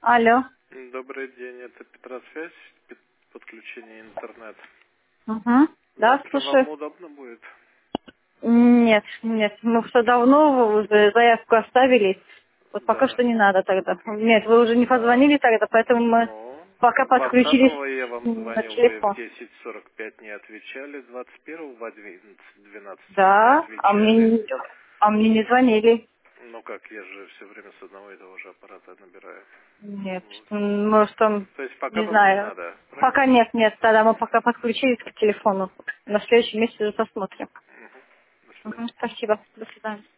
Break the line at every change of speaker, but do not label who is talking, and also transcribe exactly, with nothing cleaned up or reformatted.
Алло.
Добрый день, это Петросвязь, пи- подключение интернет.
Угу. Да,
Завтра
слушаю.
вам удобно будет?
Нет, нет, мы все давно уже заявку оставили. Вот пока
Да.
что не надо тогда. Нет, вы уже не
Да.
позвонили тогда, поэтому мы
Ну,
пока подключились
двадцатого я вам
на
звонил, вы в
телефон.
десять сорок пять не отвечали, двадцать первого в одиннадцать двенадцать вы не
Да, а мне,
отвечали.
не- а мне не звонили.
Ну как, я же все время с одного и того же аппарата набираю.
Нет,
Вот.
м, может там,
То есть пока
не
вам не
знаю.
надо,
Пока
правильно?
нет, нет, тогда мы пока подключились к телефону. На следующем месяце уже посмотрим.
Мгм. До свидания.
Мгм, спасибо. До свидания.